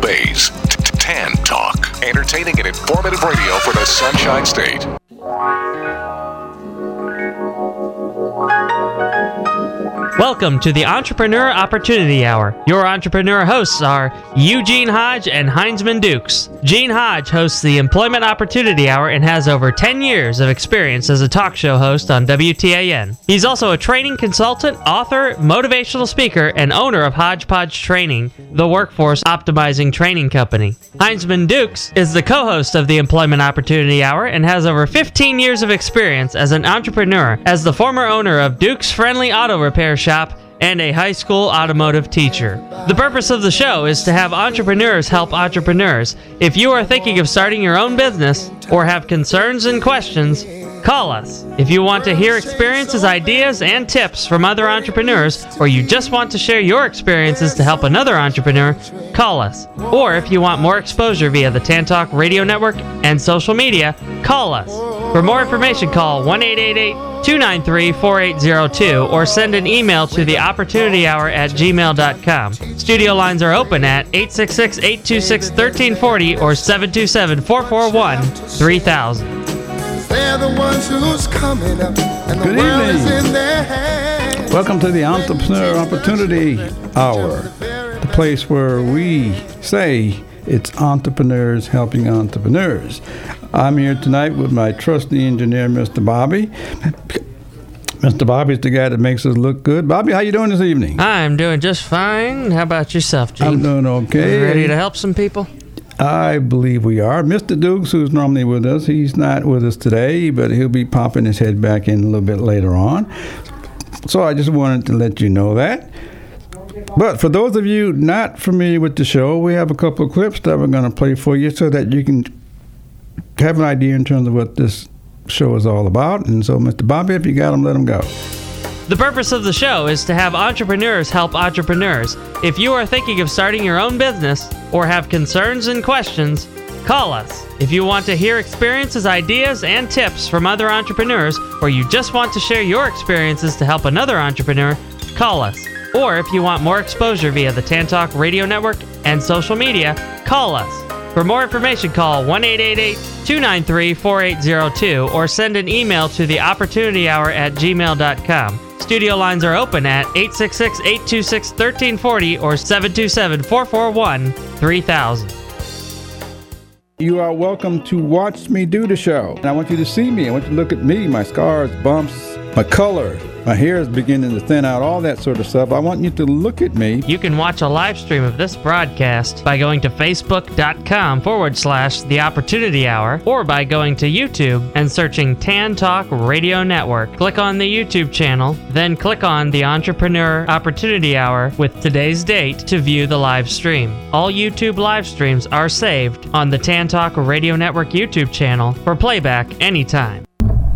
Bay's Tan Talk. Entertaining and informative radio for the Sunshine State. Welcome to the Entrepreneur Opportunity Hour. Your entrepreneur hosts are Eugene Hodge and Heinzman Dukes. Gene Hodge hosts the Employment Opportunity Hour and has over 10 years of experience as a talk show host on WTAN. He's also a training consultant, author, motivational speaker, and owner of Hodgepodge Training, the workforce optimizing training company. Heinzman Dukes is the co-host of the Employment Opportunity Hour and has over 15 years of experience as an entrepreneur, as the former owner of Dukes Friendly Auto Repair Shop and a high school automotive teacher. The purpose of the show is to have entrepreneurs help entrepreneurs. If you are thinking of starting your own business or have concerns and questions, call us. If you want to hear experiences, ideas, and tips from other entrepreneurs, or you just want to share your experiences to help another entrepreneur, call us. Or if you want more exposure via the Tan Talk Radio Network and social media, call us. For more information, call 1-888-293-4802 or send an email to theopportunityhour@gmail.com. Studio lines are open at 866-826-1340 or 727-441-3000. They're the ones who's coming up, and the world is in their hands. Welcome to the Entrepreneur Opportunity Hour, the place where we say it's entrepreneurs helping entrepreneurs. I'm here tonight with my trusty engineer, Mr. Bobby. Mr. Bobby's the guy that makes us look good. Bobby, how you doing this evening? I'm doing just fine. How about yourself, Gene? I'm doing okay. You ready to help some people? I believe we are. Mr. Dukes, who's normally with us, he's not with us today, but he'll be popping his head back in a little bit later on. So I just wanted to let you know that. But for those of you not familiar with the show, we have a couple of clips that we're going to play for you so that you can have an idea in terms of what this show is all about. And so, Mr. Bobby, if you got them, let them go. The purpose of the show is to have entrepreneurs help entrepreneurs. If you are thinking of starting your own business or have concerns and questions, call us. If you want to hear experiences, ideas, and tips from other entrepreneurs, or you just want to share your experiences to help another entrepreneur, call us. Or if you want more exposure via the Tan Talk Radio Network and social media, call us. For more information, call 1-888-293-4802 or send an email to theopportunityhour@gmail.com. Studio lines are open at 866-826-1340 or 727-441-3000. You are welcome to watch me do the show. And I want you to see me. I want you to look at me, my scars, bumps, my color. My hair is beginning to thin out, all that sort of stuff. I want you to look at me. You can watch a live stream of this broadcast by going to facebook.com/The Opportunity Hour or by going to YouTube and searching Tan Talk Radio Network. Click on the YouTube channel, then click on the Entrepreneur Opportunity Hour with today's date to view the live stream. All YouTube live streams are saved on the Tan Talk Radio Network YouTube channel for playback anytime.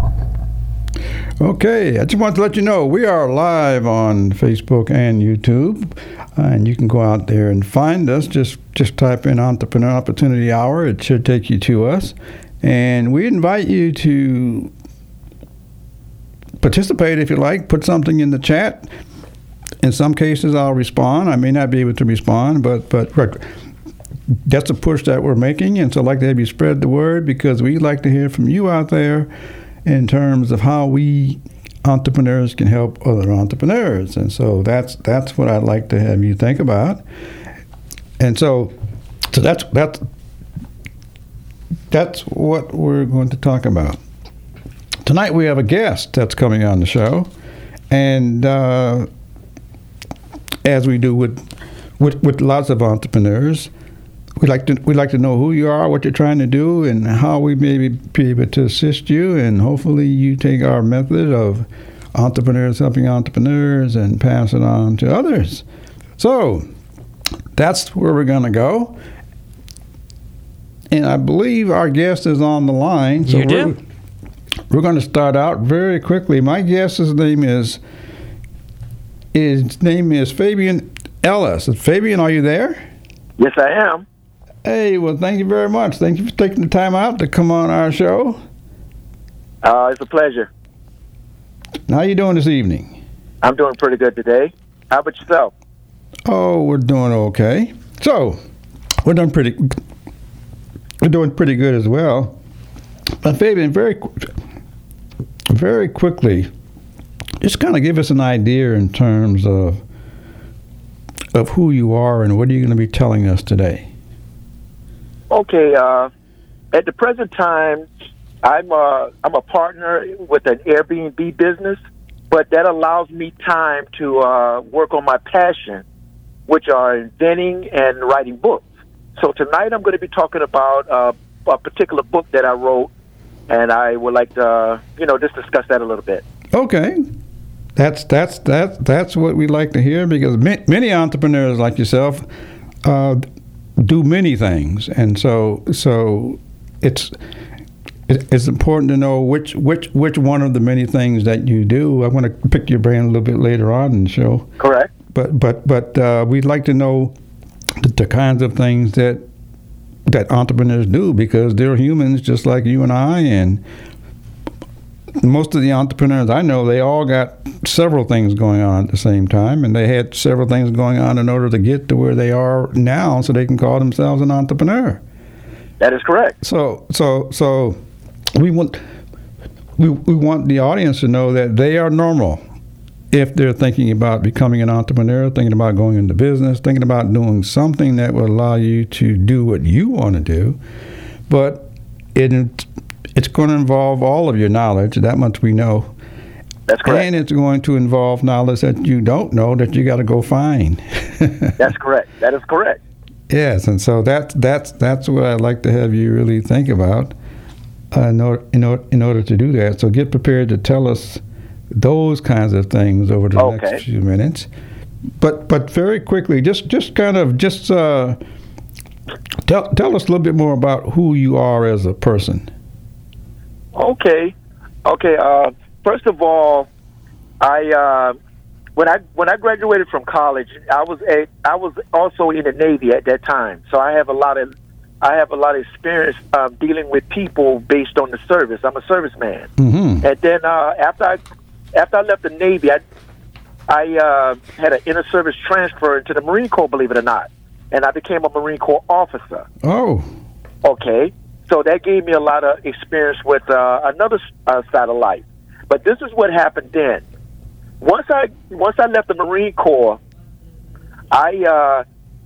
Okay, I just want to let you know we are live on Facebook and YouTube, and you can go out there and find us. Just type in Entrepreneur Opportunity Hour. It should take you to us, and we invite you to participate if you like. Put something in the chat. In some cases, I'll respond. I may not be able to respond, but that's a push that we're making, and so I'd like to have you spread the word because we'd like to hear from you out there in terms of how we entrepreneurs can help other entrepreneurs. And so that's what I'd like to have you think about. And so that's what we're going to talk about. Tonight we have a guest that's coming on the show. And as we do with lots of entrepreneurs, We'd like to know who you are, what you're trying to do, and how we may be able to assist you. And hopefully you take our method of entrepreneurs helping entrepreneurs and pass it on to others. So that's where we're going to go. And I believe our guest is on the line. So we're going to start out very quickly. My guest's name is Fabian Ellis. Fabian, are you there? Yes, I am. Hey, well, thank you very much. Thank you for taking the time out to come on our show. It's a pleasure. How you doing this evening? I'm doing pretty good today. How about yourself? Oh, we're doing okay. So, we're doing pretty good as well. But Fabian, very quickly, just kind of give us an idea in terms of who you are and what are you going to be telling us today. Okay. At the present time, I'm a partner with an Airbnb business, but that allows me time to work on my passion, which are inventing and writing books. So tonight I'm going to be talking about a particular book that I wrote, and I would like to, just discuss that a little bit. Okay. That's what we like to hear, because many entrepreneurs like yourself do many things, and so it's important to know which one of the many things that you do. I want to pick your brain a little bit later on in the show. Correct. But we'd like to know the kinds of things that entrepreneurs do, because they're humans just like you and I, and most of the entrepreneurs I know, they all got several things going on at the same time, and they had several things going on in order to get to where they are now, so they can call themselves an entrepreneur. That is correct. So we want the audience to know that they are normal if they're thinking about becoming an entrepreneur, thinking about going into business, thinking about doing something that will allow you to do what you want to do. But it's going to involve all of your knowledge. That much we know. That's correct. And it's going to involve knowledge that you don't know that you got to go find. That's correct. That is correct. Yes, and so that's what I'd like to have you really think about in order to do that. So get prepared to tell us those kinds of things over the next few minutes. But very quickly, just tell us a little bit more about who you are as a person. Okay. First of all, when I graduated from college, I was also in the Navy at that time, so I have a lot of experience dealing with people based on the service. I'm a serviceman, and then after I left the Navy, I had an inter-service transfer into the Marine Corps, believe it or not, and I became a Marine Corps officer. Oh, okay. So that gave me a lot of experience with another side of life. But this is what happened then. Once I left the Marine Corps, I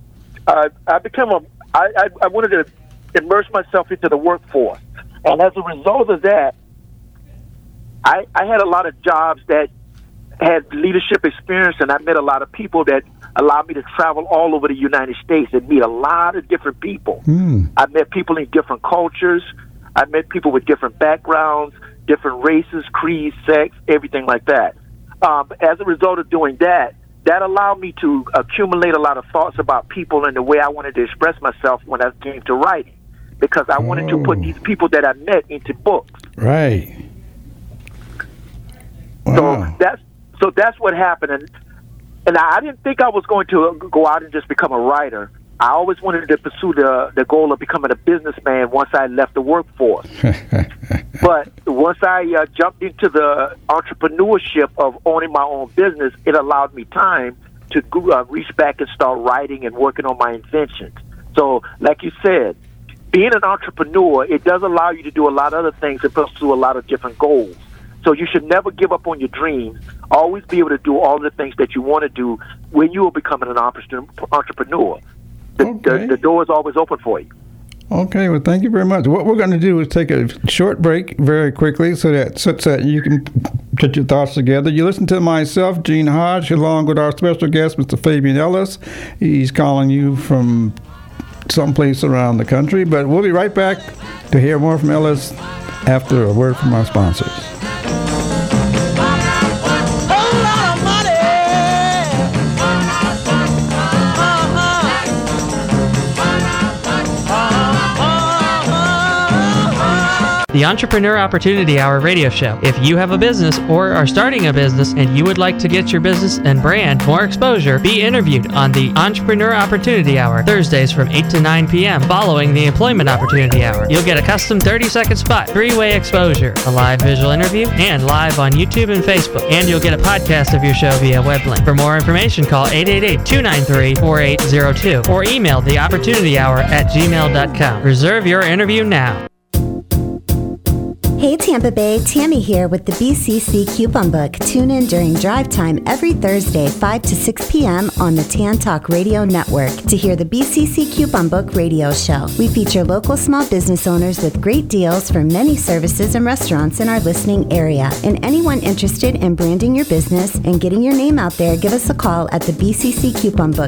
wanted to immerse myself into the workforce, and as a result of that, I had a lot of jobs that had leadership experience, and I met a lot of people that allowed me to travel all over the United States and meet a lot of different people. I met people in different cultures. I met people with different backgrounds, different races, creeds, sex, everything like that. As a result of doing that, that allowed me to accumulate a lot of thoughts about people and the way I wanted to express myself when I came to writing, because I wanted to put these people that I met into books. Right. Wow. So that's what happened, and I didn't think I was going to go out and just become a writer. I always wanted to pursue the goal of becoming a businessman once I left the workforce. But once I jumped into the entrepreneurship of owning my own business, it allowed me time to reach back and start writing and working on my inventions. So, like you said, being an entrepreneur, it does allow you to do a lot of other things and pursue a lot of different goals. So you should never give up on your dreams. Always be able to do all the things that you want to do when you are becoming an entrepreneur. The door is always open for you. Okay, well, thank you very much. What we're going to do is take a short break very quickly so that you can get your thoughts together. You listen to myself, Gene Hodge, along with our special guest, Mr. Fabian Ellis. He's calling you from someplace around the country, but we'll be right back to hear more from Ellis after a word from our sponsors. the Entrepreneur Opportunity Hour radio show. If you have a business or are starting a business and you would like to get your business and brand more exposure, be interviewed on the Entrepreneur Opportunity Hour, Thursdays from 8 to 9 p.m. following the Employment Opportunity Hour. You'll get a custom 30-second spot, 3-way exposure, a live visual interview, and live on YouTube and Facebook. And you'll get a podcast of your show via web link. For more information, call 888-293-4802 or email theopportunityhour@gmail.com. Reserve your interview now. Hey Tampa Bay, Tammy here with the BCC Coupon Book. Tune in during drive time every Thursday, 5 to 6 p.m. on the Tan Talk Radio Network to hear the BCC Coupon Book radio show. We feature local small business owners with great deals for many services and restaurants in our listening area. And anyone interested in branding your business and getting your name out there, give us a call at the BCC Coupon Book,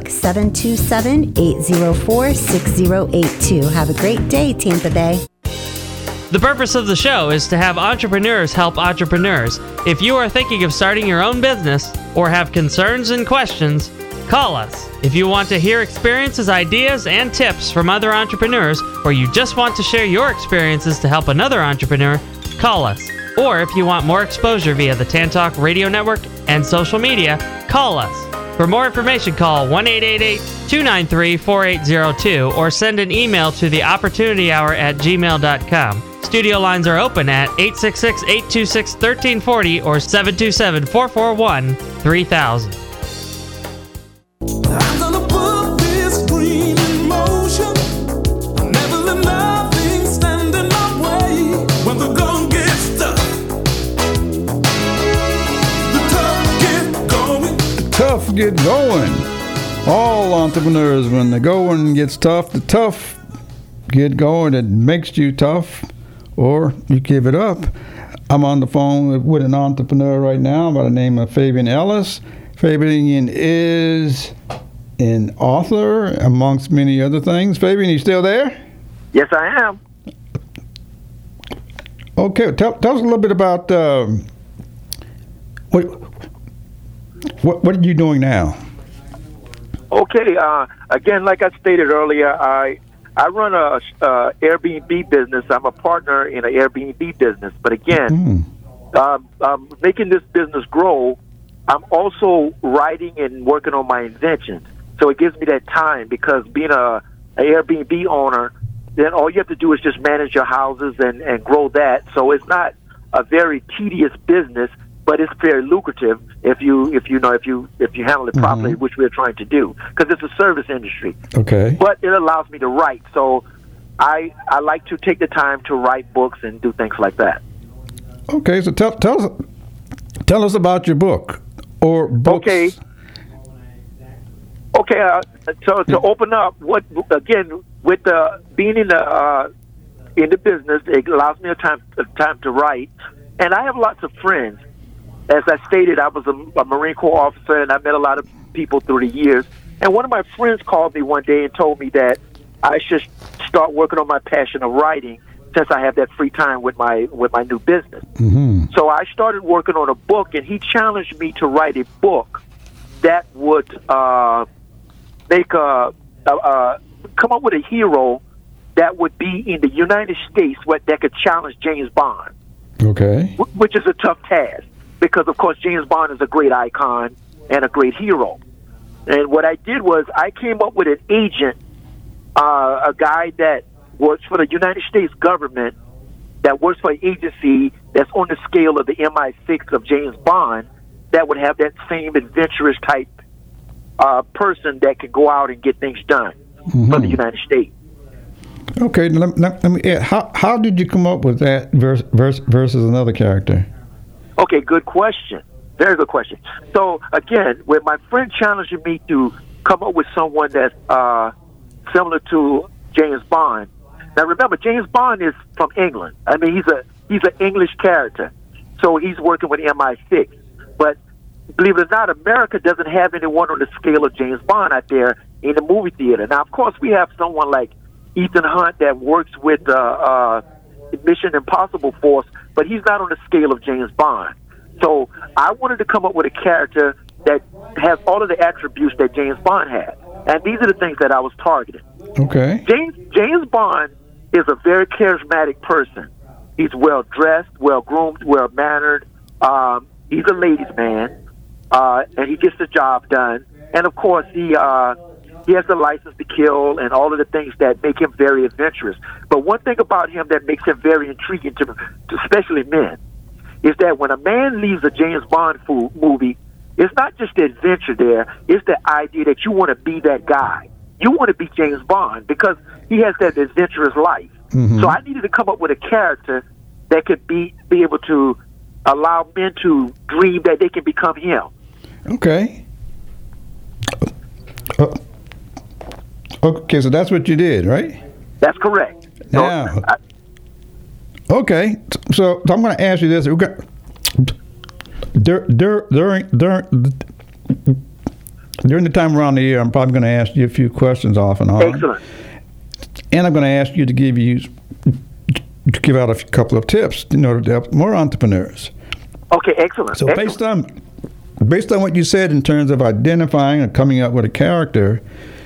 727-804-6082. Have a great day, Tampa Bay. The purpose of the show is to have entrepreneurs help entrepreneurs. If you are thinking of starting your own business or have concerns and questions, call us. If you want to hear experiences, ideas, and tips from other entrepreneurs, or you just want to share your experiences to help another entrepreneur, call us. Or if you want more exposure via the Tan Talk Radio Network and social media, call us. For more information, call 1-888-293-4802 or send an email to theopportunityhour@gmail.com. Studio lines are open at 866-826-1340 or 727-441-3000. I'm gonna put this dream in motion. I'll never let nothing stand in my way when the going gets tough. The tough get going. Tough get going. All entrepreneurs, when the going gets tough, the tough get going. It makes you tough, or you give it up. I'm on the phone with an entrepreneur right now by the name of Fabian Ellis. Fabian is an author, amongst many other things. Fabian, you still there? Yes, I am. Okay, tell us a little bit about what are you doing now? Okay, again, like I stated earlier, I run a Airbnb business. I'm a partner in an Airbnb business. But again, making this business grow, I'm also writing and working on my inventions. So it gives me that time, because being an Airbnb owner, then all you have to do is just manage your houses and grow that. So it's not a very tedious business, but it's very lucrative if you handle it properly, which we're trying to do, because it's a service industry. Okay. But it allows me to write, so I like to take the time to write books and do things like that. Okay, so tell us about your book or books. Okay. So to open up, being in the business, it allows me a time to write, and I have lots of friends. As I stated, I was a Marine Corps officer, and I met a lot of people through the years. And one of my friends called me one day and told me that I should start working on my passion of writing, since I have that free time with my new business. Mm-hmm. So I started working on a book, and he challenged me to write a book that would come up with a hero that would be in the United States that could challenge James Bond. Okay. Which is a tough task, because, of course, James Bond is a great icon and a great hero. And what I did was I came up with an agent, a guy that works for the United States government, that works for an agency that's on the scale of the MI6 of James Bond, that would have that same adventurous type person that could go out and get things done for the United States. Okay, let me add, how did you come up with that versus another character? Okay, good question. Very good question. So, again, when my friend challenged me to come up with someone that's similar to James Bond. Now, remember, James Bond is from England. I mean, he's an English character, so he's working with MI6. But believe it or not, America doesn't have anyone on the scale of James Bond out there in the movie theater. Now, of course, we have someone like Ethan Hunt that works with Mission Impossible Force, but he's not on the scale of James Bond. So I wanted to come up with a character that has all of the attributes that James Bond had. And these are the things that I was targeting. Okay. James Bond is a very charismatic person. He's well dressed, well groomed, well mannered. He's a ladies' man, and he gets the job done. And of course, he has the license to kill and all of the things that make him very adventurous. But one thing about him that makes him very intriguing to especially men is that when a man leaves a James Bond movie, it's not just the adventure there, it's the idea that you want to be that guy. You want to be James Bond because he has that adventurous life. Mm-hmm. So I needed to come up with a character that could be able to allow men to dream that they can become him. Okay. Okay, so that's what you did, right? That's correct. Now, okay, so I'm going to ask you this. During the time around the year, I'm probably going to ask you a few questions off and on. Excellent. And I'm going to ask you to give out a couple of tips in order to help more entrepreneurs. Okay, excellent. So based on what you said in terms of identifying and coming up with a character,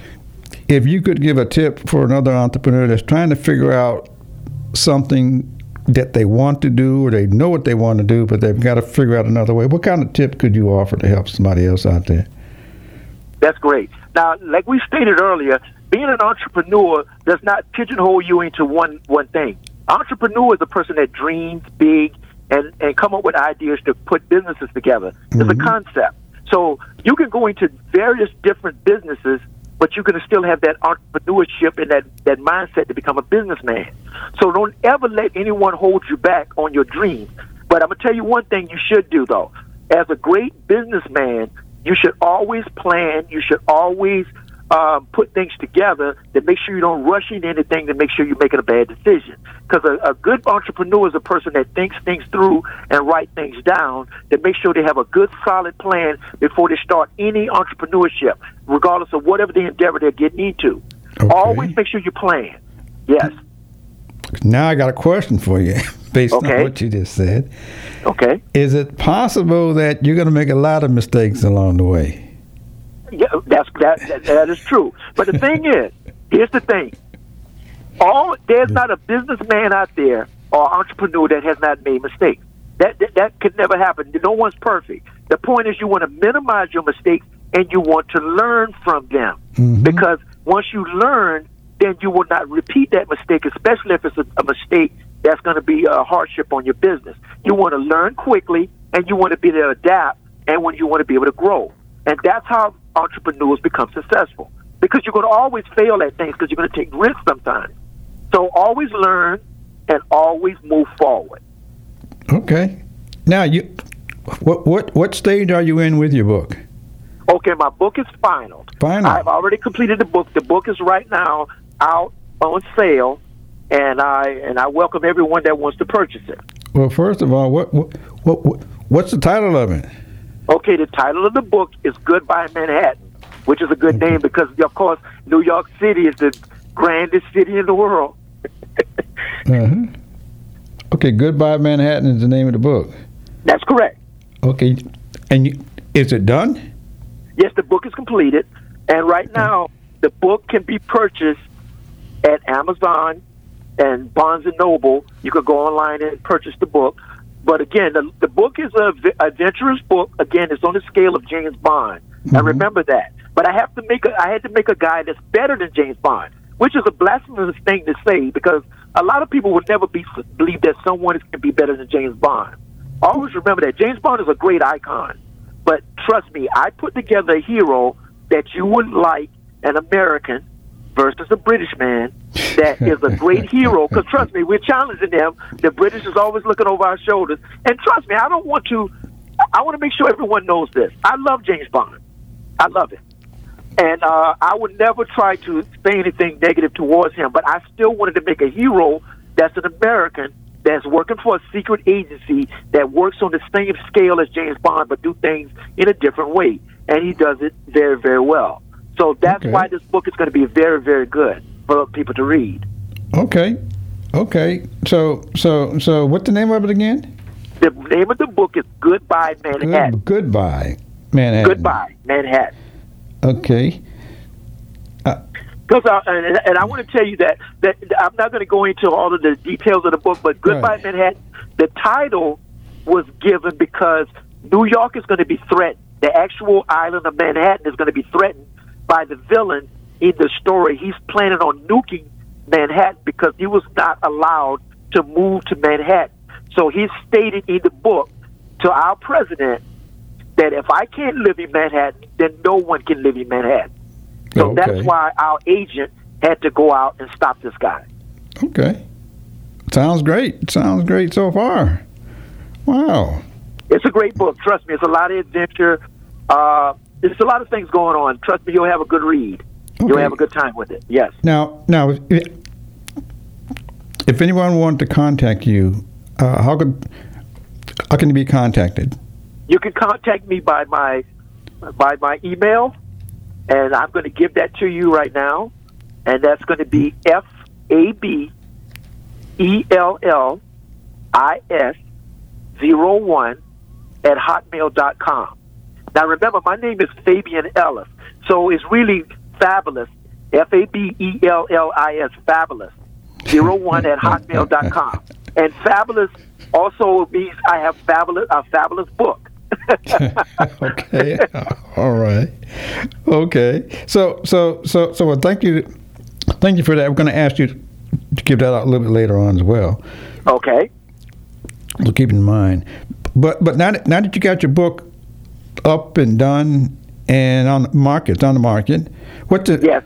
if you could give a tip for another entrepreneur that's trying to figure out something that they want to do or they know what they want to do, but they've got to figure out another way, what kind of tip could you offer to help somebody else out there? That's great. Now, like we stated earlier, being an entrepreneur does not pigeonhole you into one thing. Entrepreneur is a person that dreams big and come up with ideas to put businesses together. It's a concept. So you can go into various different businesses, but you're going to still have that entrepreneurship and that mindset to become a businessman. So don't ever let anyone hold you back on your dreams. But I'm going to tell you one thing you should do, though. As a great businessman, you should always plan. You should always put things together to make sure you don't rush into anything to make sure you're making a bad decision. Because a good entrepreneur is a person that thinks things through and write things down to make sure they have a good, solid plan before they start any entrepreneurship, regardless of whatever the endeavor they're getting into. Okay. Always make sure you plan. Yes. Now I got a question for you based on what you just said. Okay. Is it possible that you're going to make a lot of mistakes along the way? Yeah, that is true. But the thing is, here's the thing. There's not a businessman out there or entrepreneur that has not made mistakes. That could never happen. No one's perfect. The point is you want to minimize your mistakes and you want to learn from them. Mm-hmm. Because once you learn, then you will not repeat that mistake, especially if it's a mistake that's going to be a hardship on your business. You want to learn quickly and you want to be able to adapt and when you want to be able to grow. And that's how entrepreneurs become successful. Because you're going to always fail at things because you're going to take risks sometimes. So always learn and always move forward. Okay. Now, what stage are you in with your book? Okay, my book is final. I've already completed the book. The book is right now out on sale, and I welcome everyone that wants to purchase it. Well, first of all, what's the title of it? Okay, the title of the book is Goodbye Manhattan, which is a good name because, of course, New York City is the grandest city in the world. Uh-huh. Okay, Goodbye Manhattan is the name of the book. That's correct. Okay, and is it done? Yes, the book is completed, and right now the book can be purchased at Amazon and Barnes & Noble. You can go online and purchase the book. But again, the book is an adventurous book. Again, it's on the scale of James Bond. Mm-hmm. I remember that. But I had to make a guy that's better than James Bond, which is a blasphemous thing to say because a lot of people would never believe that someone can be better than James Bond. Always remember that James Bond is a great icon. But trust me, I put together a hero that you would like, an American versus a British man that is a great hero. Because trust me, we're challenging them. The British is always looking over our shoulders. And trust me, I want to make sure everyone knows this. I love James Bond. I love it. And I would never try to say anything negative towards him, but I still wanted to make a hero that's an American that's working for a secret agency that works on the same scale as James Bond, but do things in a different way. And he does it very, very well. So that's why this book is going to be very, very good for people to read. Okay. So what's the name of it again? The name of the book is Goodbye Manhattan. Goodbye Manhattan. Goodbye Manhattan. Okay. Because and I want to tell you that I'm not going to go into all of the details of the book, but Goodbye Manhattan, the title was given because New York is going to be threatened. The actual island of Manhattan is going to be threatened by the villain in the story. He's planning on nuking Manhattan because he was not allowed to move to Manhattan. So he stated in the book to our president that if I can't live in Manhattan, then no one can live in Manhattan. So that's why our agent had to go out and stop this guy. Okay. Sounds great. Sounds great so far. Wow. It's a great book. Trust me. It's a lot of adventure. There's a lot of things going on. Trust me, you'll have a good read. Okay. You'll have a good time with it. Yes. Now, if anyone wanted to contact you, how can you be contacted? You can contact me by my email, and I'm going to give that to you right now, and that's going to be FABELLIS01@hotmail.com. Now remember, my name is Fabian Ellis, so it's really Fabulous, FABELLIS, Fabulous 01@hotmail.com. And Fabulous also means I have a fabulous book. Okay. All right. Okay. So well, thank you for that. We're going to ask you to give that out a little bit later on as well. Okay. So keep in mind. But now that you got your book up and done and on the market, yes.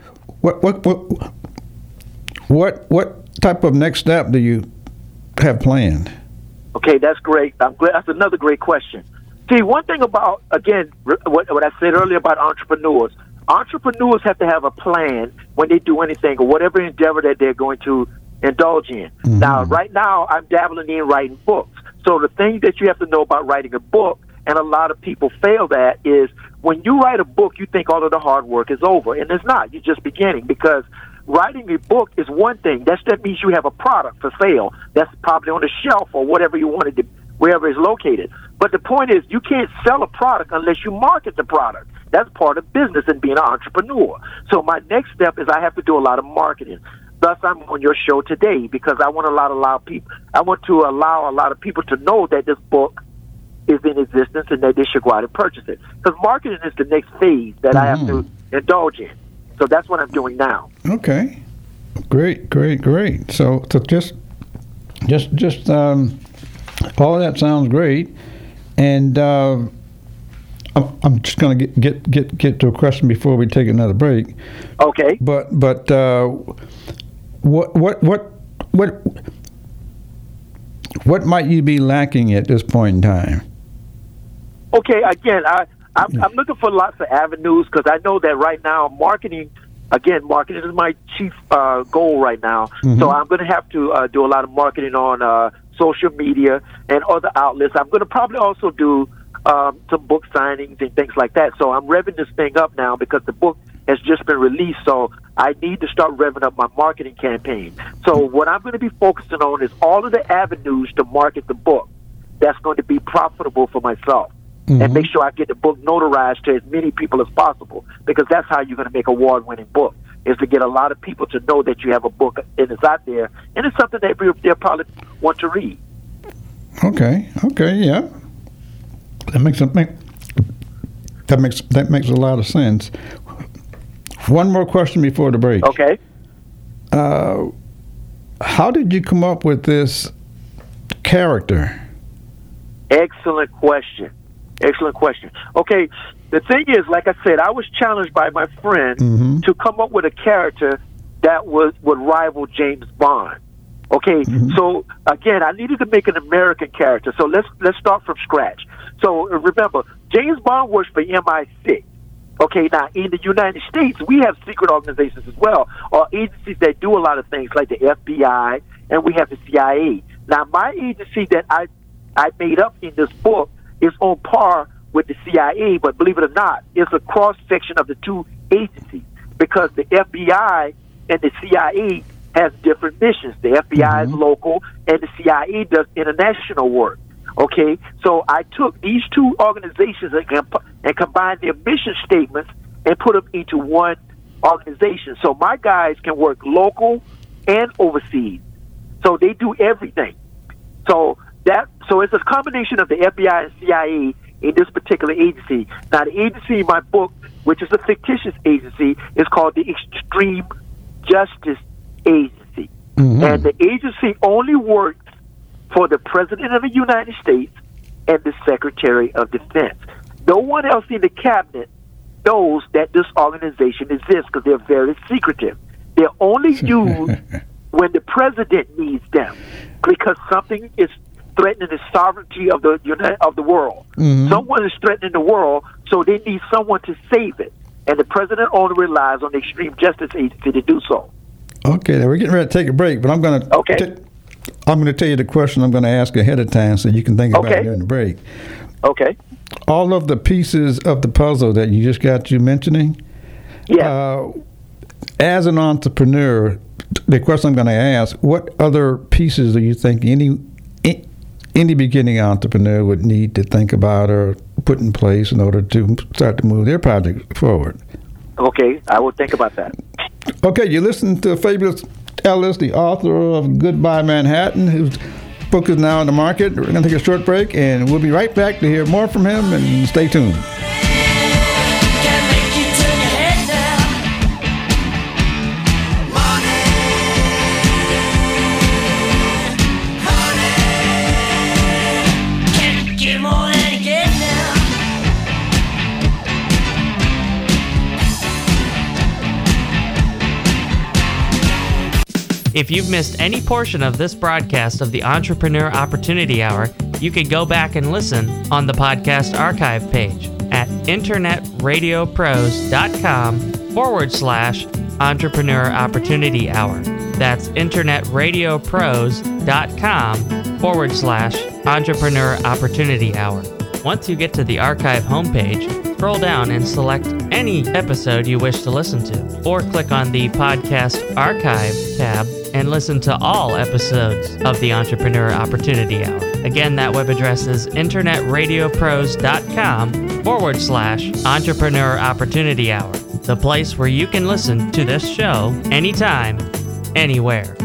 What type of next step do you have planned? Okay, that's great. I'm glad. That's another great question. See, one thing about, again, what I said earlier about entrepreneurs have to have a plan when they do anything or whatever endeavor that they're going to indulge in. Mm-hmm. Now, right now, I'm dabbling in writing books. So the thing that you have to know about writing a book, and a lot of people fail at, is when you write a book, you think all of the hard work is over, and it's not. You're just beginning, because writing a book is one thing. That means you have a product for sale that's probably on the shelf or whatever you wanted to, wherever it's located. But the point is, you can't sell a product unless you market the product. That's part of business and being an entrepreneur. So my next step is I have to do a lot of marketing. Thus, I'm on your show today because I want to allow a lot of people to know that this book is in existence and that they should go out and purchase it. Because marketing is the next phase that I have to indulge in. So that's what I'm doing now. Okay, great. So just all of that sounds great, and I'm just going to get to a question before we take another break. Okay. But what might you be lacking at this point in time? Okay, again, I'm looking for lots of avenues because I know that right now marketing is my chief goal right now. Mm-hmm. So I'm going to have to do a lot of marketing on social media and other outlets. I'm going to probably also do some book signings and things like that. So I'm revving this thing up now because the book has just been released. So I need to start revving up my marketing campaign. So what I'm going to be focusing on is all of the avenues to market the book that's going to be profitable for myself. Mm-hmm. And make sure I get the book notarized to as many people as possible, because that's how you're going to make an award-winning book, is to get a lot of people to know that you have a book and it's out there, and it's something that they'll probably want to read. Okay, yeah. That makes a lot of sense. One more question before the break. Okay. How did you come up with this character? Excellent question. Okay, the thing is, like I said, I was challenged by my friend to come up with a character that would rival James Bond. Okay, so again, I needed to make an American character. So let's start from scratch. So remember, James Bond works for MI6. Okay, now in the United States, we have secret organizations as well, or agencies that do a lot of things like the FBI, and we have the CIA. Now, my agency that I made up in this book is on par with the CIA, but believe it or not, it's a cross-section of the two agencies, because the FBI and the CIA has different missions. The FBI is local, and the CIA does international work. Okay, so I took these two organizations and combined their mission statements and put them into one organization. So my guys can work local and overseas. So they do everything. So it's a combination of the FBI and CIA in this particular agency. Now, the agency in my book, which is a fictitious agency, is called the Extreme Justice Agency. Mm-hmm. And the agency only works for the President of the United States and the Secretary of Defense. No one else in the cabinet knows that this organization exists because they're very secretive. They're only used when the president needs them because something is threatening the sovereignty of the world. Mm-hmm. Someone is threatening the world, so they need someone to save it. And the president only relies on the Extreme Justice Agency to do so. Okay, now we're getting ready to take a break, but I'm going to tell you the question I'm going to ask ahead of time so you can think about it during the break. Okay. All of the pieces of the puzzle that you just got you mentioning, as an entrepreneur, the question I'm going to ask, what other pieces do you think any beginning entrepreneur would need to think about or put in place in order to start to move their project forward? Okay, I will think about that. Okay, you listen to Fabulous Ellis, the author of Goodbye Manhattan, whose book is now in the market. We're going to take a short break, and we'll be right back to hear more from him, and stay tuned. If you've missed any portion of this broadcast of the Entrepreneur Opportunity Hour, you can go back and listen on the podcast archive page at internetradiopros.com/Entrepreneur Opportunity Hour. That's internetradiopros.com/Entrepreneur Opportunity Hour. Once you get to the archive homepage, scroll down and select any episode you wish to listen to, or click on the Podcast Archive tab and listen to all episodes of the Entrepreneur Opportunity Hour. Again, that web address is internetradiopros.com/Entrepreneur Opportunity Hour, the place where you can listen to this show anytime, anywhere.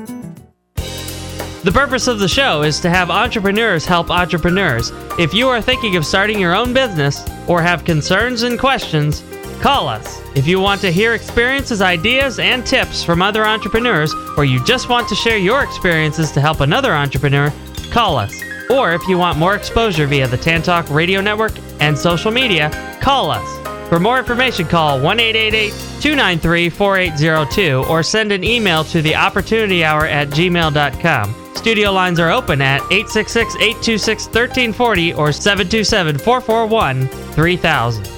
The purpose of the show is to have entrepreneurs help entrepreneurs. If you are thinking of starting your own business or have concerns and questions, call us. If you want to hear experiences, ideas, and tips from other entrepreneurs, or you just want to share your experiences to help another entrepreneur, call us. Or if you want more exposure via the Tantalk Radio Network and social media, call us. For more information, call 1-888-293-4802 or send an email to theopportunityhour@gmail.com. Studio lines are open at 866-826-1340 or 727-441-3000.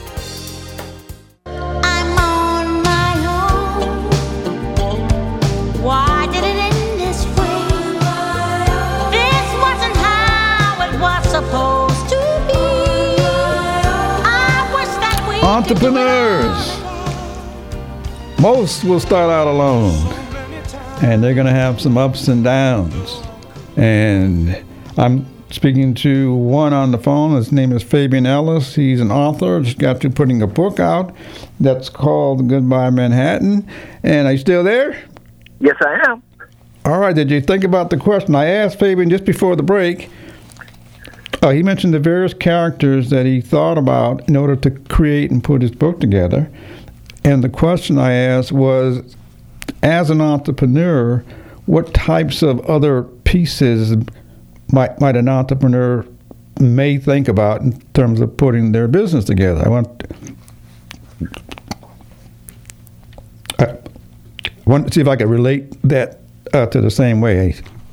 Entrepreneurs, most will start out alone, and they're going to have some ups and downs. And I'm speaking to one on the phone. His name is Fabian Ellis. He's an author. Just got to putting a book out that's called Goodbye Manhattan. And are you still there? Yes, I am. All right. Did you think about the question I asked Fabian just before the break? He mentioned the various characters that he thought about in order to create and put his book together. And the question I asked was, as an entrepreneur, what types of other pieces might an entrepreneur may think about in terms of putting their business together? I want to see if I could relate that to the same way.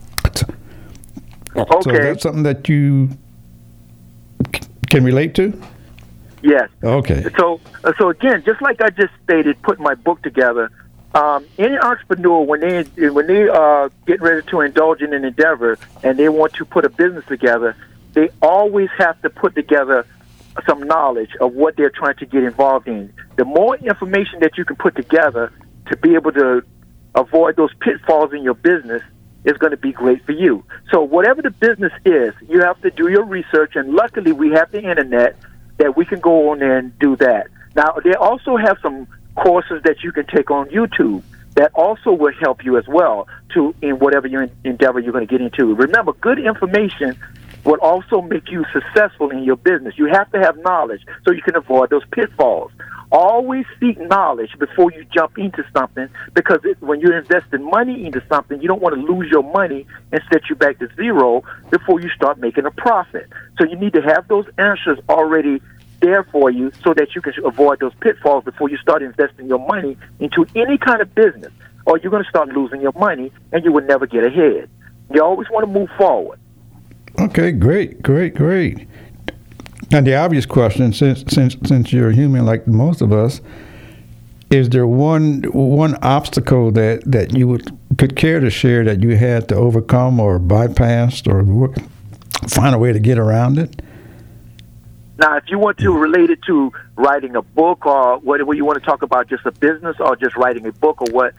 Okay. So that's something that you can relate to? Yes. Okay. So again, just like I just stated, putting my book together, any entrepreneur, when they get ready to indulge in an endeavor and they want to put a business together, they always have to put together some knowledge of what they're trying to get involved in. The more information that you can put together to be able to avoid those pitfalls in your business is going to be great for you. So whatever the business is, you have to do your research, and luckily we have the internet that we can go on there and do that. Now, they also have some courses that you can take on YouTube that also will help you as well in whatever endeavor you're going to get into. Remember, good information will also make you successful in your business. You have to have knowledge so you can avoid those pitfalls. Always seek knowledge before you jump into something, because when you're investing money into something, you don't want to lose your money and set you back to zero before you start making a profit. So you need to have those answers already there for you so that you can avoid those pitfalls before you start investing your money into any kind of business, or you're going to start losing your money and you will never get ahead. You always want to move forward. Okay, great. And the obvious question, since you're a human like most of us, is there one obstacle that you could care to share that you had to overcome or bypass or find a way to get around it? Now, if you want to relate it to writing a book, or what you want to talk about, just a business or just writing a book, or what?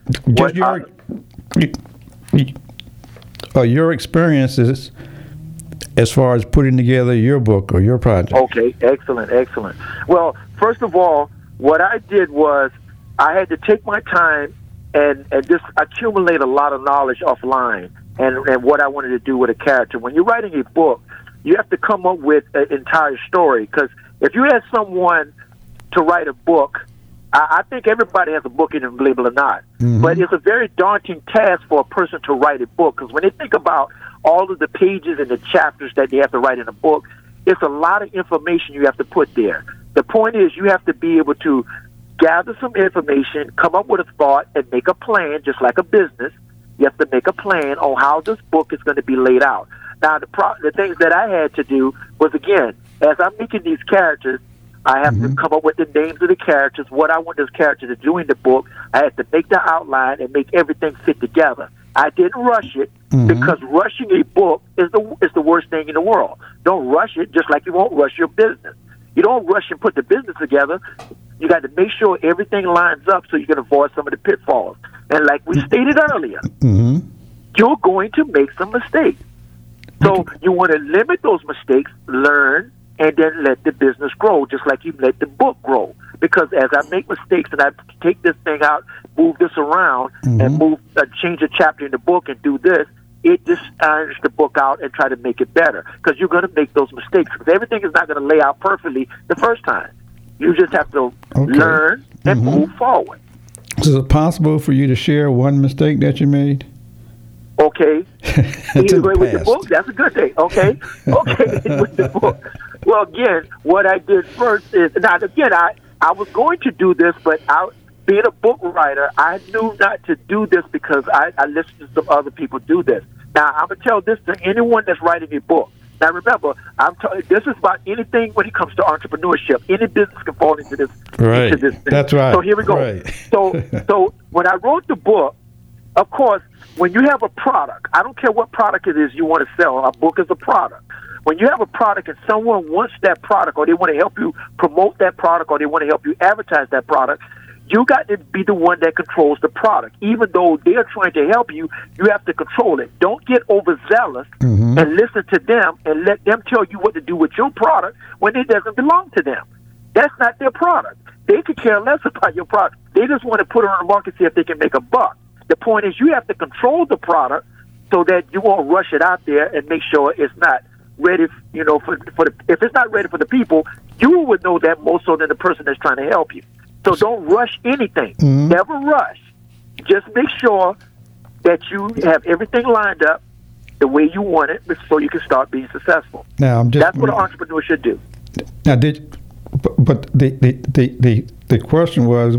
Your experiences as far as putting together your book or your project. Okay, excellent. Well, first of all, what I did was I had to take my time and just accumulate a lot of knowledge offline and what I wanted to do with a character. When you're writing a book, you have to come up with an entire story, because if you ask someone to write a book, I think everybody has a book in them, believe it or not. Mm-hmm. But it's a very daunting task for a person to write a book, because when they think about all of the pages and the chapters that they have to write in a book, it's a lot of information you have to put there. The point is you have to be able to gather some information, come up with a thought, and make a plan, just like a business. You have to make a plan on how this book is going to be laid out. Now, the things that I had to do was, again, as I'm making these characters, I have to come up with the names of the characters, what I want this character to do in the book. I have to make the outline and make everything fit together. I didn't rush it, because rushing a book is the worst thing in the world. Don't rush it, just like you won't rush your business. You don't rush and put the business together. You got to make sure everything lines up so you can avoid some of the pitfalls. And like we stated earlier, you're going to make some mistakes. So you want to limit those mistakes, learn, and then let the business grow, just like you let the book grow. Because as I make mistakes and I take this thing out, move this around, and change a chapter in the book and do this, it just irons the book out and try to make it better. Because you're going to make those mistakes. Because everything is not going to lay out perfectly the first time. You just have to learn and move forward. So is it possible for you to share one mistake that you made? Okay. Integrate with the book, that's a good thing. Okay. With the book. Well, again, what I did first is, now, again, I was going to do this, but being a book writer, I knew not to do this because I listened to some other people do this. Now, I'm going to tell this to anyone that's writing a book. Now, remember, this is about anything when it comes to entrepreneurship. Any business can fall into this. Right. Into this thing. That's right. So here we go. Right. So when I wrote the book, of course, when you have a product, I don't care what product it is you want to sell. A book is a product. When you have a product and someone wants that product, or they want to help you promote that product, or they want to help you advertise that product, you got to be the one that controls the product. Even though they're trying to help you, you have to control it. Don't get overzealous and listen to them and let them tell you what to do with your product when it doesn't belong to them. That's not their product. They could care less about your product. They just want to put it on the market and see if they can make a buck. The point is you have to control the product so that you won't rush it out there and make sure it's not ready, if it's not ready for the people, you would know that more so than the person that's trying to help you. So don't rush anything. Never rush. Just make sure that you have everything lined up the way you want it so you can start being successful. Now, that's what an entrepreneur should do. Now, but the question was,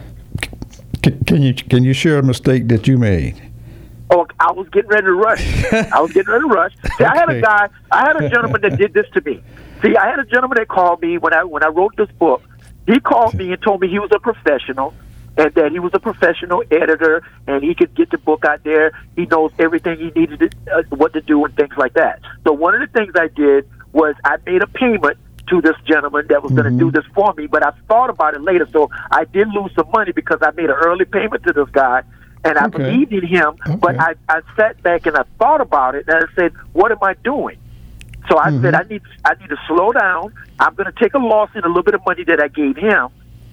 can you share a mistake that you made? Oh, I was getting ready to rush. See, I had a gentleman that did this to me. See, I had a gentleman that called me when I wrote this book. He called me and told me he was a professional and that he was a professional editor and he could get the book out there. He knows everything he needed what to do and things like that. So one of the things I did was I made a payment to this gentleman that was going to do this for me, but I thought about it later. So I did lose some money because I made an early payment to this guy. And I believed in him, but I sat back and I thought about it, and I said, what am I doing? So I said, I need to slow down. I'm going to take a loss in a little bit of money that I gave him,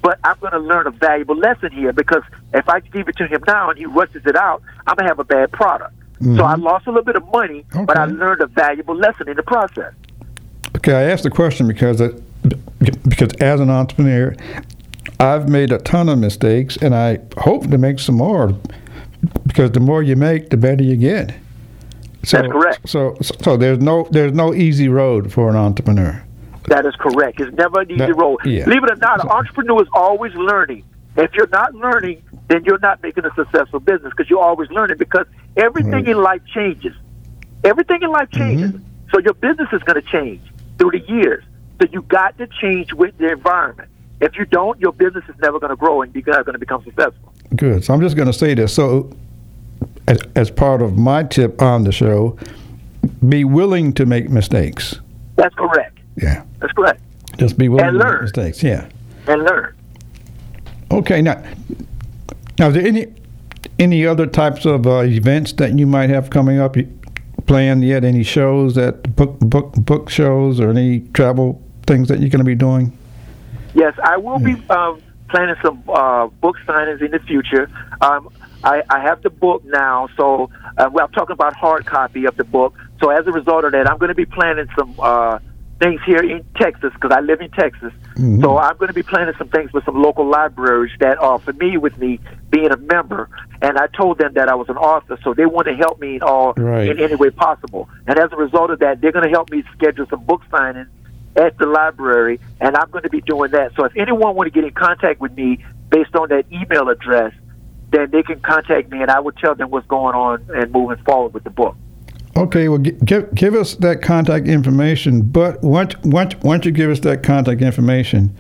but I'm going to learn a valuable lesson here, because if I give it to him now and he rushes it out, I'm going to have a bad product. So I lost a little bit of money, but I learned a valuable lesson in the process. Okay, I asked the question because as an entrepreneur, I've made a ton of mistakes, and I hope to make some more, because the more you make, the better you get. So, that's correct. So there's no easy road for an entrepreneur. That is correct. It's never an easy road. Yeah. Believe it or not, an entrepreneur is always learning. If you're not learning, then you're not making a successful business, because you're always learning, because everything in life changes. Everything in life changes. So your business is going to change through the years. So you got to change with the environment. If you don't, your business is never going to grow and you're not going to become successful. Good. So I'm just going to say this. So as part of my tip on the show, be willing to make mistakes. That's correct. Yeah. That's correct. Just be willing and to learn. make mistakes. Yeah. And learn. Okay. Now is there any other types of events that you might have coming up planned yet? Any shows, that book shows, or any travel things that you're going to be doing? Yes, I will be planning some book signings in the future. I have the book now, so I'm talking about hard copy of the book. So as a result of that, I'm going to be planning some things here in Texas, because I live in Texas. So I'm going to be planning some things with some local libraries that are familiar with me being a member. And I told them that I was an author, so they want to help me in any way possible. And as a result of that, they're going to help me schedule some book signings at the library, and I'm going to be doing that. So if anyone want to get in contact with me based on that email address, then they can contact me, and I will tell them what's going on and moving forward with the book. Okay, well, give us that contact information. But once you give us that contact information,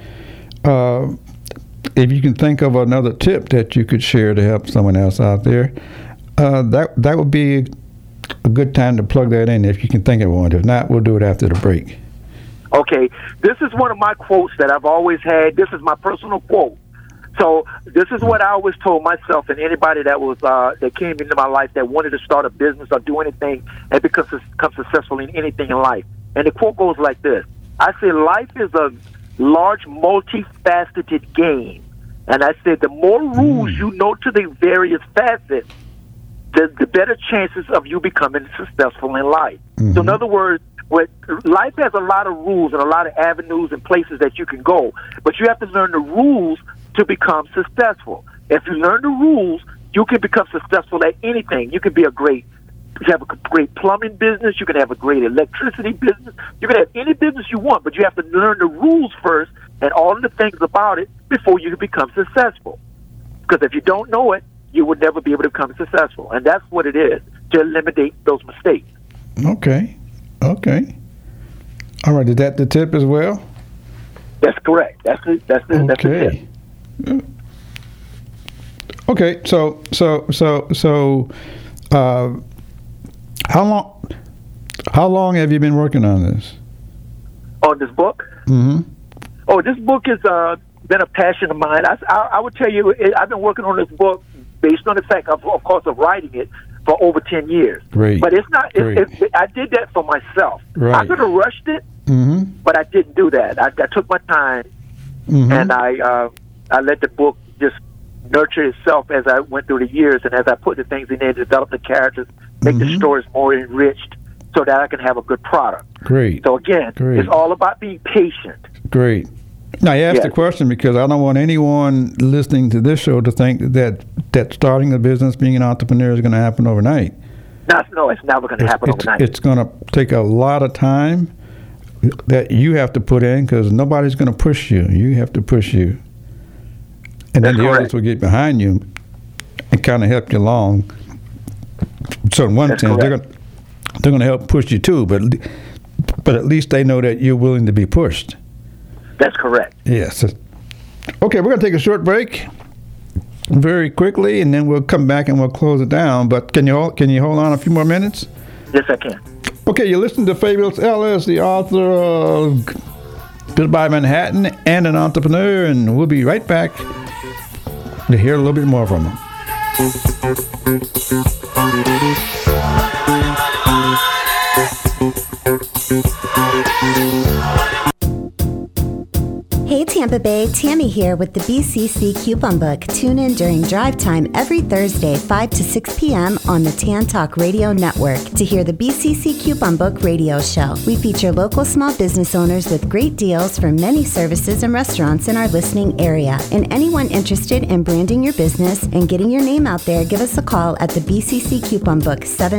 if you can think of another tip that you could share to help someone else out there, that would be a good time to plug that in if you can think of one. If not, we'll do it after the break. Okay, this is one of my quotes that I've always had. This is my personal quote. So this is what I always told myself and anybody that was that came into my life that wanted to start a business or do anything and become successful in anything in life. And the quote goes like this. I say, life is a large, multifaceted game. And I said, the more rules you know to the various facets, the better chances of you becoming successful in life. So in other words, life has a lot of rules and a lot of avenues and places that you can go, but you have to learn the rules to become successful. If you learn the rules, you can become successful at anything. You can have a great plumbing business. You can have a great electricity business. You can have any business you want, but you have to learn the rules first and all of the things about it before you can become successful. Because if you don't know it, you would never be able to become successful. And that's what it is, to eliminate those mistakes. Okay. All right. Is that the tip as well? That's correct. That's the tip. Okay. So, how long have you been working on this? On this book? Oh, this book has been a passion of mine. I would tell you, I've been working on this book based on the fact, of course, of writing it for over 10 years. Great. But it's not. I did that for myself. Right. I could have rushed it, but I didn't do that. I took my time, and I let the book just nurture itself as I went through the years, and as I put the things in there, develop the characters, make the stories more enriched, so that I can have a good product. Great. So again, it's all about being patient. Great. Now, I asked the question because I don't want anyone listening to this show to think that starting a business, being an entrepreneur, is going to happen overnight. No, it's never going to happen overnight. It's going to take a lot of time that you have to put in, because nobody's going to push you. You have to push you. And then the others will get behind you and kind of help you along. So in one sense, they're going to help push you too, but at least they know that you're willing to be pushed. That's correct. Yes. Okay, we're going to take a short break very quickly, and then we'll come back and we'll close it down. But can you hold on a few more minutes? Yes, I can. Okay, you're listening to Fabulous Ellis, the author of Goodbye Manhattan and an entrepreneur, and we'll be right back to hear a little bit more from him. Hey, Tampa Tampa Bay, Tammy here with the BCC Coupon Book. Tune in during drive time every Thursday, 5 to 6 p.m. on the Tan Talk Radio Network to hear the BCC Coupon Book radio show. We feature local small business owners with great deals for many services and restaurants in our listening area. And anyone interested in branding your business and getting your name out there, give us a call at the BCC Coupon Book,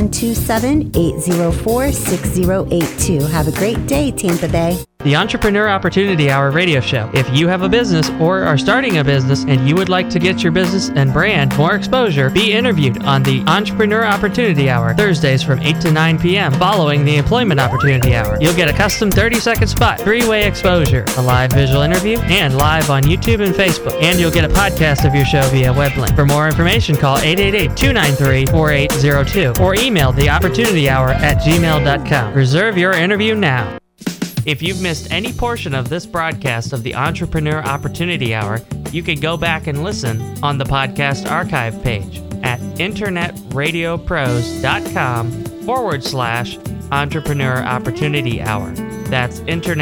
727-804-6082. Have a great day, Tampa Bay. The Entrepreneur Opportunity Hour radio show. If you have a business or are starting a business and you would like to get your business and brand more exposure, be interviewed on the Entrepreneur Opportunity Hour, Thursdays from 8 to 9 p.m. following the Employment Opportunity Hour. You'll get a custom 30-second spot, 3-way exposure, a live visual interview, and live on YouTube and Facebook. And you'll get a podcast of your show via web link. For more information, call 888-293-4802 or email theopportunityhour@gmail.com. Reserve your interview now. If you've missed any portion of this broadcast of the Entrepreneur Opportunity Hour, you can go back and listen on the podcast archive page at internetradiopros.com/Entrepreneur Opportunity Hour. That's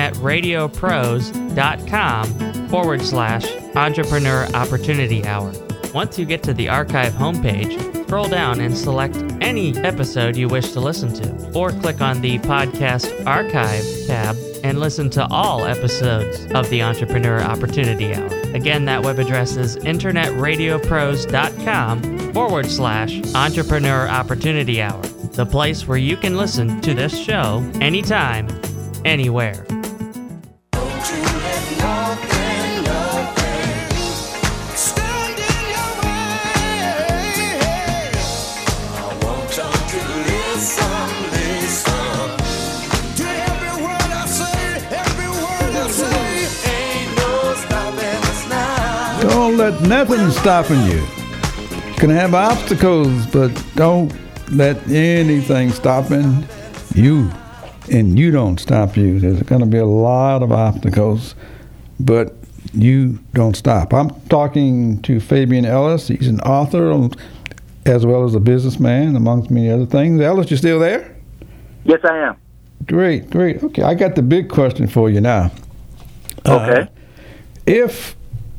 internetradiopros.com/Entrepreneur Opportunity Hour. Once you get to the archive homepage, scroll down and select any episode you wish to listen to, or click on the Podcast Archive tab and listen to all episodes of the Entrepreneur Opportunity Hour. Again, that web address is internetradiopros.com/Entrepreneur Opportunity Hour, the place where you can listen to this show anytime, anywhere. Don't let nothing stopping you. You can have obstacles, but don't let anything stopping you. And you don't stop you. There's going to be a lot of obstacles, but you don't stop. I'm talking to Fabian Ellis. He's an author as well as a businessman, amongst many other things. Ellis, you still there? Yes, I am. Great. Okay, I got the big question for you now. Okay. If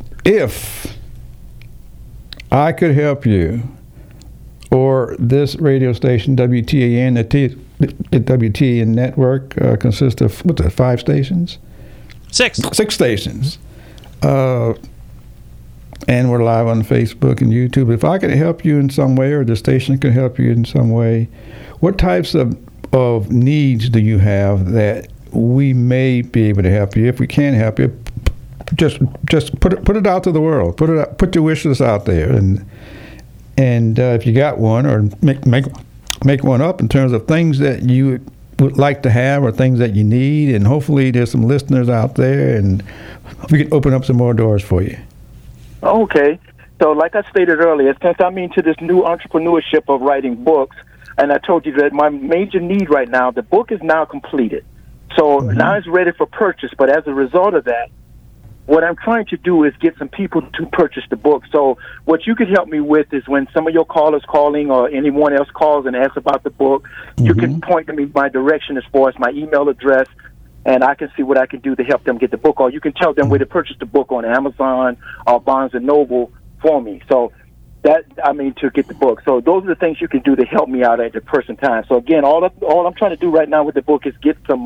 I could help you, or this radio station, WTAN, the WTAN network consists of, 5 stations? 6. 6 stations. And we're live on Facebook and YouTube. If I could help you in some way, or the station could help you in some way, what types of needs do you have that we may be able to help you? If we can't help you, just put it out to the world. Put your wish list out there, and if you got one, or make one up in terms of things that you would like to have or things that you need, and hopefully there's some listeners out there, and we can open up some more doors for you. Okay. So like I stated earlier, since I'm into this new entrepreneurship of writing books, and I told you that my major need right now, the book is now completed. So now it's ready for purchase, but as a result of that, what I'm trying to do is get some people to purchase the book. So what you could help me with is when some of your callers calling or anyone else calls and asks about the book, you can point to me my direction as far as my email address, and I can see what I can do to help them get the book. Or you can tell them where to purchase the book on Amazon or Barnes & Noble for me. So to get the book. So those are the things you can do to help me out at the present time. So again, all I'm trying to do right now with the book is get some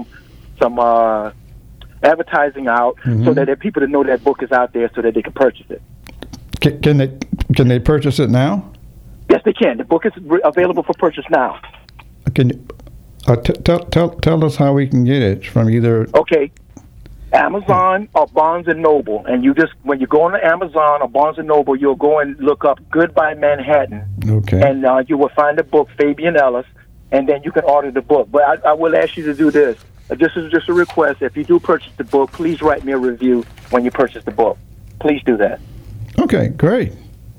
advertising out so that there are people that know that book is out there so that they can purchase it. Can they purchase it now? Yes, they can. The book is available for purchase now. Can you tell us how we can get it from either? Okay, Amazon or Barnes & Noble, and you just when you go on Amazon or Barnes & Noble, you'll go and look up Goodbye Manhattan. Okay, and you will find the book Fabian Ellis, and then you can order the book. But I will ask you to do this. This is just a request. If you do purchase the book, please write me a review when you purchase the book. Please do that. Okay, great.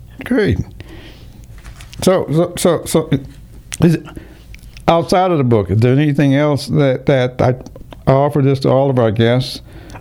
So is it, outside of the book, is there anything else that I offer this to all of our guests?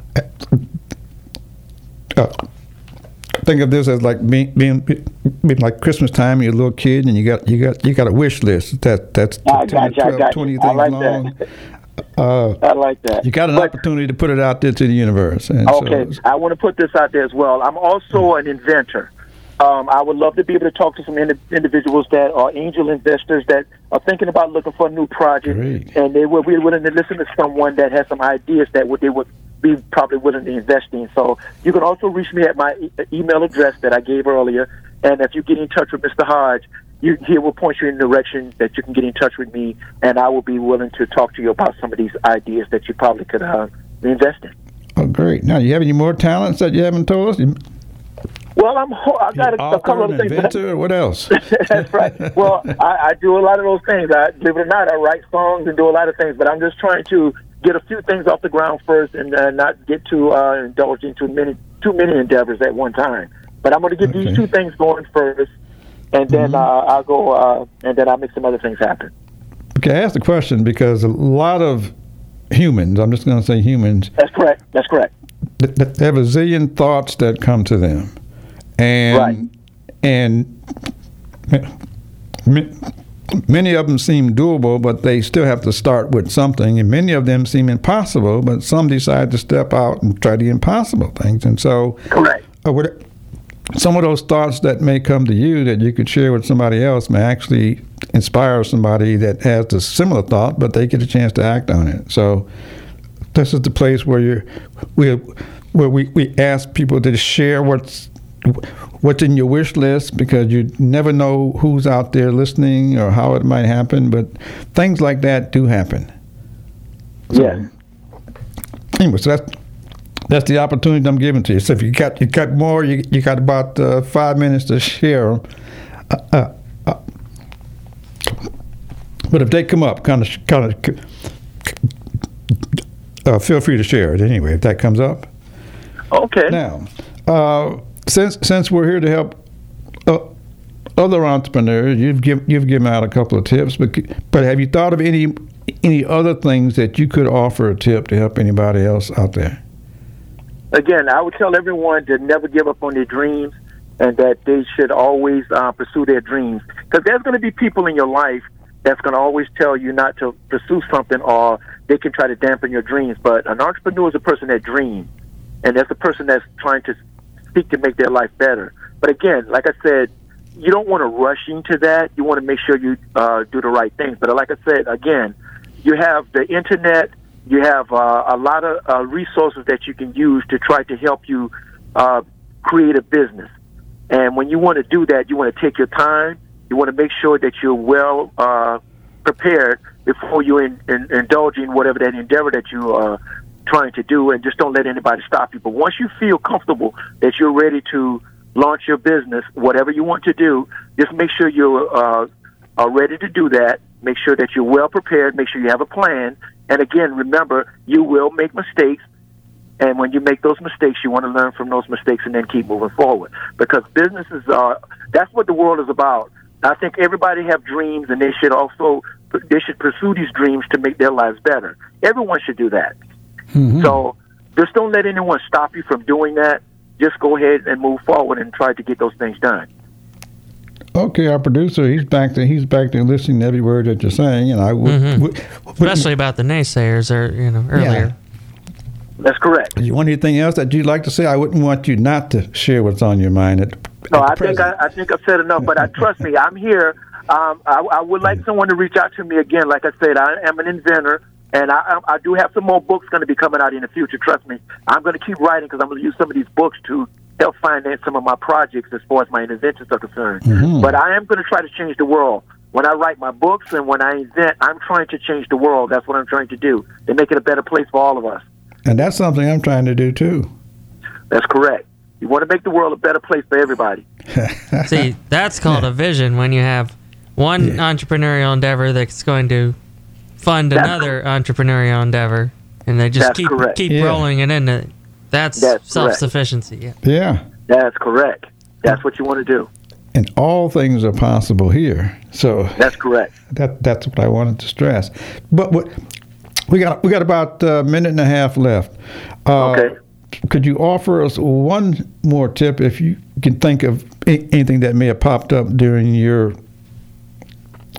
Think of this as like being like Christmas time. You're a little kid and you got a wish list that's 10, 12, 20 things long. I like that. You got an opportunity to put it out there to the universe. And okay, I want to put this out there as well. I'm also an inventor. I would love to be able to talk to some individuals that are angel investors that are thinking about looking for a new project. Great. And they would be willing to listen to someone that has some ideas that they would be probably willing to invest in. So you can also reach me at my email address that I gave earlier. And if you get in touch with Mr. Hodge, he will point you in the direction that you can get in touch with me, and I will be willing to talk to you about some of these ideas that you probably could invest in. Oh, great. Now, do you have any more talents that you haven't told us? Well, I got a couple of things. Inventor, what else? That's right. Well, I do a lot of those things. Believe it or not, I write songs and do a lot of things, but I'm just trying to get a few things off the ground first and not get too indulged into too many endeavors at one time. But I'm going to get these two things going first, and then I'll go, and then I'll make some other things happen. Okay, I asked the question because a lot of humans, I'm just going to say humans. That's correct. That's correct. They have a zillion thoughts that come to them. And many of them seem doable, but they still have to start with something. And many of them seem impossible, but some decide to step out and try the impossible things. And so, correct. Some of those thoughts that may come to you that you could share with somebody else may actually inspire somebody that has a similar thought, but they get a chance to act on it. So this is the place where we ask people to share what's in your wish list, because you never know who's out there listening or how it might happen, but things like that do happen. Yeah. Anyway, so that's the opportunity I'm giving to you. So if you got more, you got about 5 minutes to share. But if they come up, kind of feel free to share it anyway. If that comes up. Okay. Now, since we're here to help other entrepreneurs, you've given out a couple of tips. But have you thought of any other things that you could offer a tip to help anybody else out there? Again, I would tell everyone to never give up on their dreams, and that they should always pursue their dreams. Because there's going to be people in your life that's going to always tell you not to pursue something, or they can try to dampen your dreams. But an entrepreneur is a person that dreams, and that's a person that's trying to seek to make their life better. But again, like I said, you don't want to rush into that. You want to make sure you do the right things. But like I said, again, you have the internet. You have a lot of resources that you can use to try to help you create a business. And when you want to do that, you want to take your time. You want to make sure that you're well prepared before you indulge in whatever that endeavor that you are trying to do, and just don't let anybody stop you. But once you feel comfortable that you're ready to launch your business, whatever you want to do, just make sure you are ready to do that. Make sure that you're well prepared. Make sure you have a plan. And again, remember, you will make mistakes. And when you make those mistakes, you want to learn from those mistakes and then keep moving forward. Because businesses that's what the world is about. I think everybody have dreams, and they should pursue these dreams to make their lives better. Everyone should do that. Mm-hmm. So just don't let anyone stop you from doing that. Just go ahead and move forward and try to get those things done. Okay, our producer, he's back there listening to every word that you're saying, and I would, especially about the naysayers, earlier. Yeah. That's correct. Do you want anything else that you'd like to say? I wouldn't want you not to share what's on your mind. I think I've said enough. But trust me, I'm here. I would like someone to reach out to me again. Like I said, I am an inventor, and I do have some more books going to be coming out in the future. Trust me, I'm going to keep writing, because I'm going to use some of these books to help finance some of my projects as far as my inventions are concerned. Mm-hmm. But I am going to try to change the world. When I write my books and when I invent, I'm trying to change the world. That's what I'm trying to do, to make it a better place for all of us. And that's something I'm trying to do too. That's correct. You want to make the world a better place for everybody. See, that's called a vision, when you have one entrepreneurial endeavor that's going to fund another entrepreneurial endeavor, and they just keep rolling it into. That's self-sufficiency. Yeah, that's correct. That's what you want to do. And all things are possible here. So that's correct. That's what I wanted to stress. But we got about a minute and a half left. Okay. Could you offer us one more tip, if you can think of anything that may have popped up during your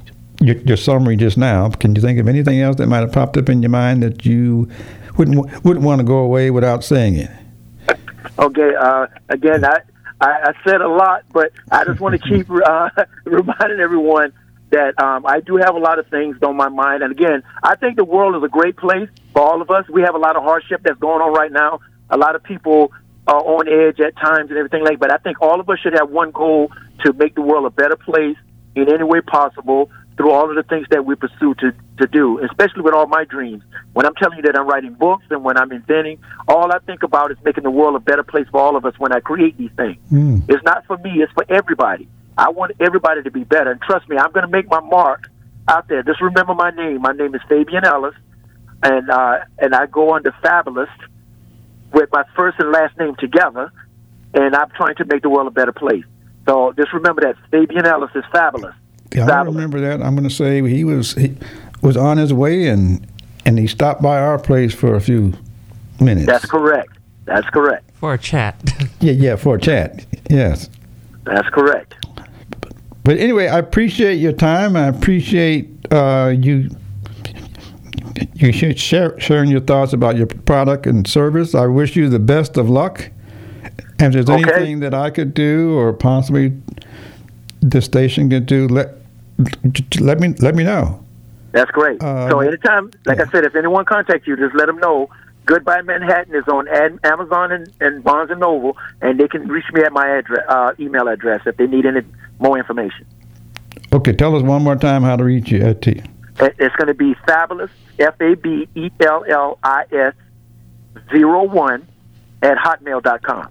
your summary just now, can you think of anything else that might have popped up in your mind that you wouldn't want to go away without saying it? Okay. Again, I said a lot, but I just want to keep reminding everyone that I do have a lot of things on my mind. And again, I think the world is a great place for all of us. We have a lot of hardship that's going on right now. A lot of people are on edge at times and everything like that. But I think all of us should have one goal: to make the world a better place in any way possible through all of the things that we pursue to do, especially with all my dreams. When I'm telling you that I'm writing books and when I'm inventing, all I think about is making the world a better place for all of us when I create these things. It's not for me, it's for everybody. I want everybody to be better. And trust me, I'm going to make my mark out there. Just remember my name. My name is Fabian Ellis, and I go under Fabulous with my first and last name together, and I'm trying to make the world a better place. So just remember that Fabian Ellis is Fabulous. Yeah, I remember that. I'm going to say he was on his way, and he stopped by our place for a few minutes. That's correct. For a chat. Yeah, for a chat. Yes. That's correct. But anyway, I appreciate your time. I appreciate you sharing your thoughts about your product and service. I wish you the best of luck. And if there's anything that I could do or possibly the station could do, let me know. That's great. So anytime, like I said, if anyone contacts you, just let them know Goodbye Manhattan is on Amazon and Barnes & Noble, and they can reach me at my email address if they need any more information. Okay, tell us one more time how to reach you. It's going to be Fabulous, FABELLIS 01 at hotmail.com.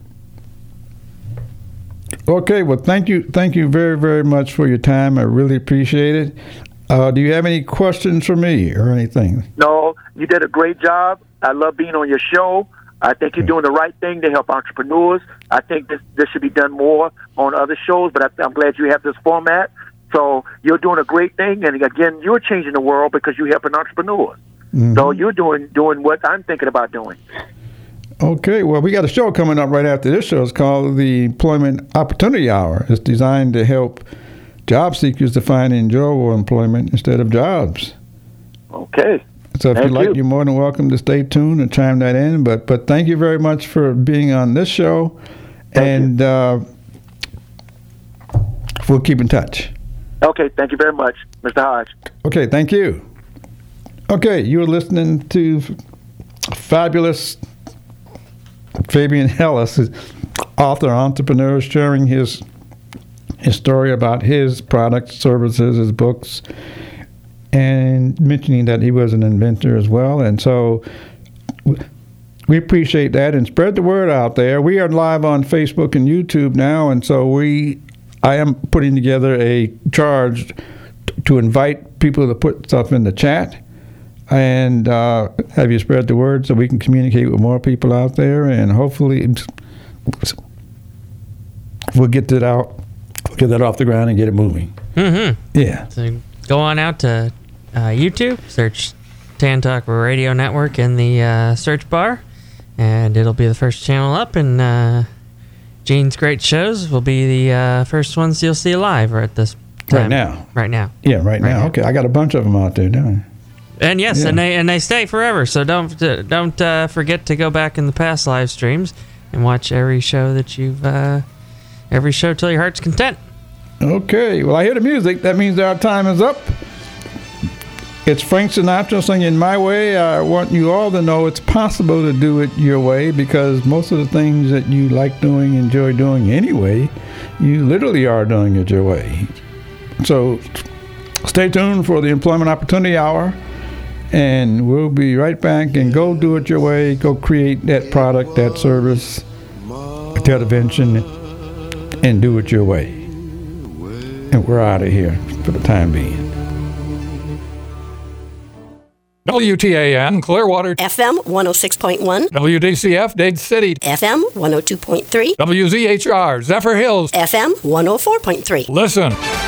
Okay, well, thank you very, very much for your time. I really appreciate it. Do you have any questions for me or anything? No, you did a great job. I love being on your show. I think you're doing the right thing to help entrepreneurs. I think this should be done more on other shows, but I'm glad you have this format. So you're doing a great thing, and again, you're changing the world because you're helping entrepreneurs. Mm-hmm. So you're doing what I'm thinking about doing. Okay, well, we got a show coming up right after this show. It's called the Employment Opportunity Hour. It's designed to help job seekers to find enjoyable employment instead of jobs. Okay. So if you're more than welcome to stay tuned and chime that in. But thank you very much for being on this show. Thank you. We'll keep in touch. Okay, thank you very much, Mr. Hodge. Okay, thank you. Okay, you're listening to Fabulous Fabian Ellis, author, entrepreneur, sharing his story about his products, services, his books, and mentioning that he was an inventor as well. And so we appreciate that, and spread the word out there. We are live on Facebook and YouTube now, and so I am putting together a charge to invite people to put stuff in the chat and have you spread the word so we can communicate with more people out there, and hopefully we'll get that off the ground and get it moving. Mm-hmm. Yeah. So go on out to YouTube, search Tan Talk Radio Network in the search bar, and it'll be the first channel up, and Gene's great shows will be the first ones you'll see live at this time. Right now. Yeah, right now. Okay, I got a bunch of them out there, don't I? And yes, yeah. and they stay forever. So don't forget to go back in the past live streams and watch every show that every show till your heart's content. Okay, well, I hear the music. That means our time is up. It's Frank Sinatra singing My Way. I want you all to know it's possible to do it your way, because most of the things that you like doing, enjoy doing anyway, you literally are doing it your way. So stay tuned for the Employment Opportunity Hour, and we'll be right back. And go do it your way. Go create that product, that service, that invention, and do it your way. And we're out of here for the time being. WTAN, Clearwater. FM 106.1. WDCF, Dade City. FM 102.3. WZHR, Zephyr Hills. FM 104.3. Listen.